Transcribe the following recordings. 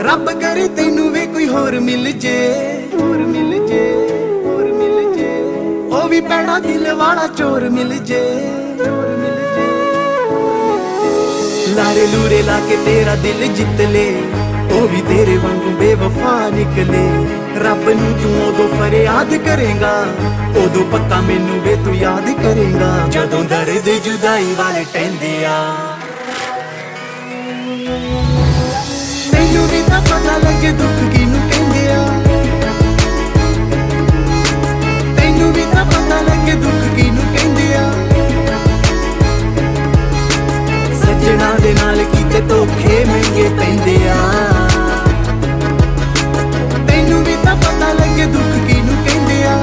रब करे तेनू वे कोई होर मिल जे, होर मिल जे, होर मिल जे, ओ भी पैड़ा दिल वाला चोर मिल जे, चोर मिल जे, लारे लूरे लाके तेरा दिल जित ले, ओ भी तेरे वांगू बेवफा निकले। रब नू तू उदों फरियाद करेगा, उदों पक्का मैनू वे तू याद करेगा, जदों दर्द जुदाई वाले टहंदे आ। तैनू भी तां पता लगे दुख किनू कहंदे आ, तैनू भी तां पता लगे दुख किनू कहंदे आ। सजना दे नाल कीते धोखे महंगे पैंदे आ, तैनू भी तां पता लगे दुख किनू कहंदे आ।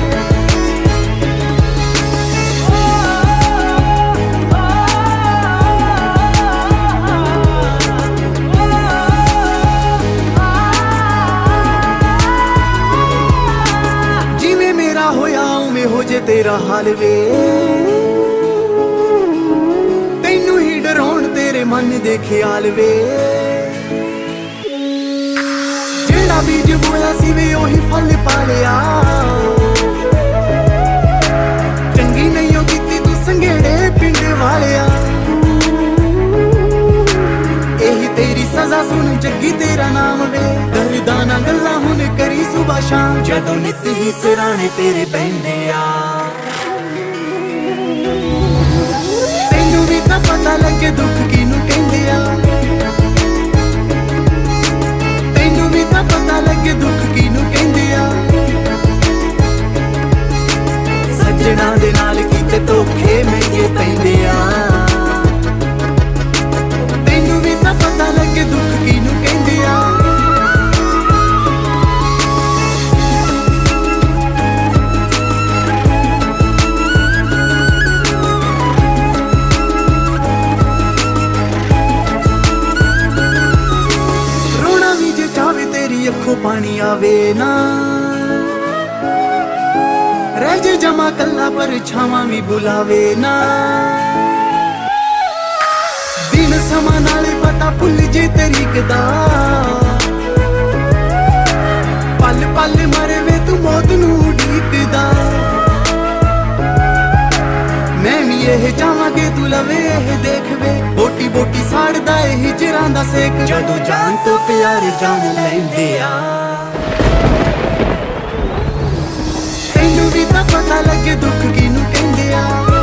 हो जे तेरा हाल वे, तैनू ही डराउण तेरे मन दे ख्याल वे, जेड़ा बीज बोया सी वे ओही फल पालिया। चंगी नहीं हो कीती तू संघेड़े पिंड वालिया, एही तेरी सजा सुन जग्गी तेरा नाम वे। दर्दां गल्लां हुण करी सुबह शाम, जदों नित ही सराणे तेरे बहंदे आ। तैनू भी तां पता लगे दुख किनू कहंदे आ, तैनू भी तां पता लगे दुख किनू कहंदे आ। सजना दे नाल कीते धोखे महंगे पैंदे आ, तैनू भी तां पता लगे दुख किनू कहंदे आ। अखों पानी आवे ना, रह जे जमा कल्ला पर छावां भी बुलावे ना। दिन समा नाले पता भुल जे तरीक दा, पल पल मरे वे तू मौत नू उडीकदा। मैं भी यह जावांगे तू लवे यह देख वे, बोटी बोटी साड़दा ए हिजरां दा सेक, जदों जान तो प्यार जान लैंदे आ। तैनू भी तां पता लगे दुख किनू कहंदे आ।